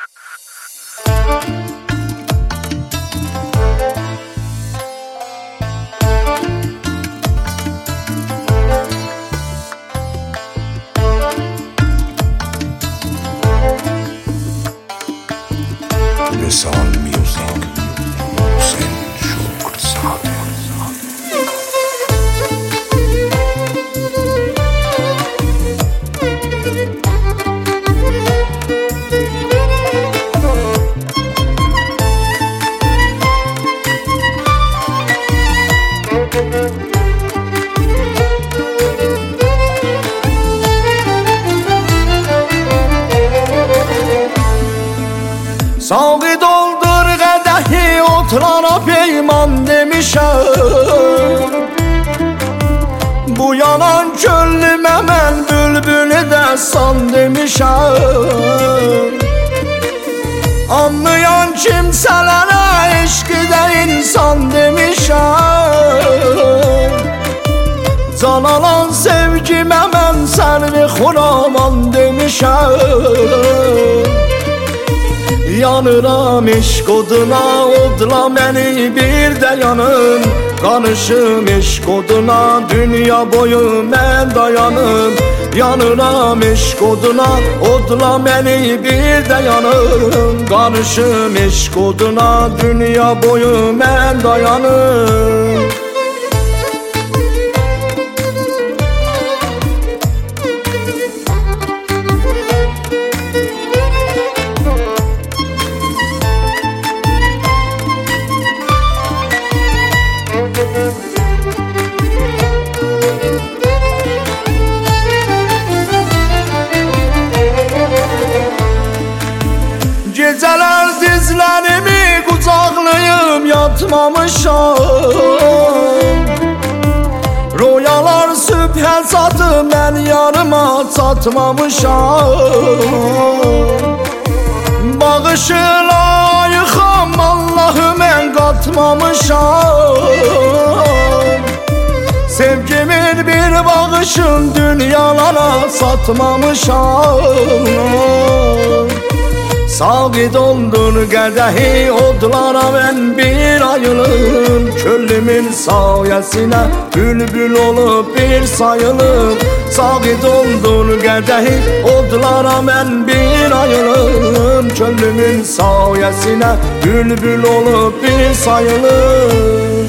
Misal Music Muhsin Şokzade. Sağı doldur qədəhi, oturana peyman demişəm. Bu yanan könlümə mən bülbülü dəstan demişəm. Anlayan kimsələrə eşqidə insan demişəm. Can alan sevgimə mən sərvi xuraman demişəm. Yanıram eşq oduna, odla məni bir də yanım. Qanışım eşq oduna, dünya boyu mən dayanım. Yanıram eşq oduna, odla məni bir də yanım. Qanışım eşq oduna, dünya boyu mən dayanım. Gecələr dizlərimi qucaqlayıb yatmamışam. Royalar sübhə çatıb mən yarıma çatmamışam. Bağışına yıxam Allahı mən qatmamışam. Sevgimin bir bağışın dünyalara satmamışam. Sağı doldur qədəhi, odlara mən bir ayılım. Köllümün sayəsinə bülbül olub bir sayılım. Sağı doldur qədəhi, odlara mən bir ayılım. Köllümün sayəsinə bülbül olub bir sayılım.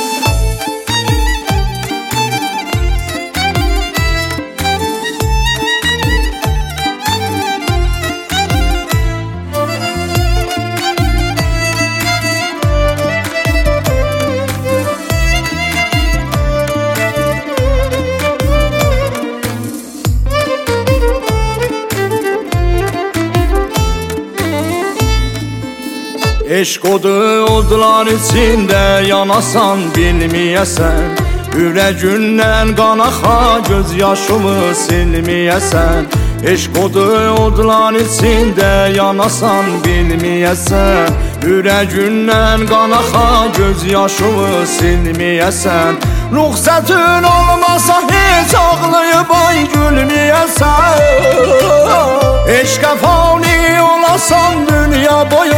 Eşq odu odlar içində yanasan bilməyəsən. Ürəgindən qan axa göz yaşımı silməyəsən. Eşq odu odlar içində yanasan bilməyəsən. Ürəgindən qan axa göz yaşımı silməyəsən. Ruxsatın olmasa heç ağlayıb ay gülməyəsən. Eşqə fani olasan dünya boyu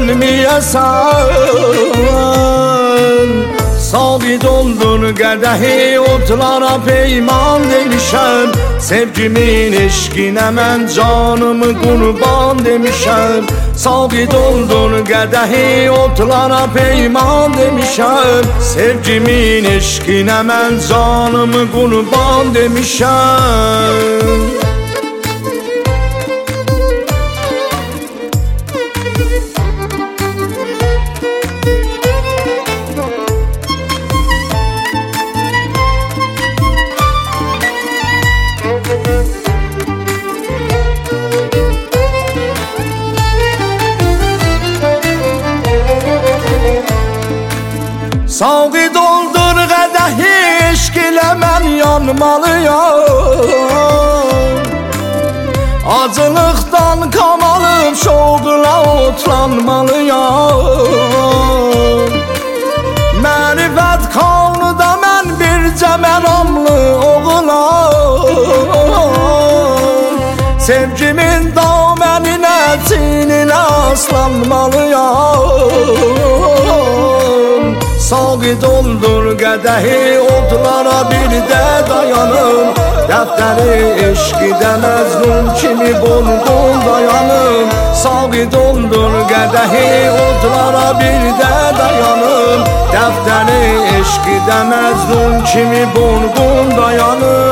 ölməyəsən. Sağı doldur qədəhi, otlara peyman demişəm. Sevgimin eşqinə mən canımı qurban demişəm. Sağı doldur qədəhi, otlara peyman demişəm. Sevgimin eşqinə mən canımı qurban demişəm. Sağı doldur qədəhi, eşq ilə mən yanmalıyam. Acılıqdan qamalım, şoqla otlanmalıyam. Mərifət kanıda mən bircə məramlı oğulam. Sevgimin daməninə çininə rastlanmalıyam. Sağı doldur qədəhi odlara bir də dayanım. Dəftəri eşqidə məzlum kimi borqun dayanım. Sağı doldur qədəhi odlara bir də dayanım. Dəftəri eşqidə məzlum kimi borqun dayanım.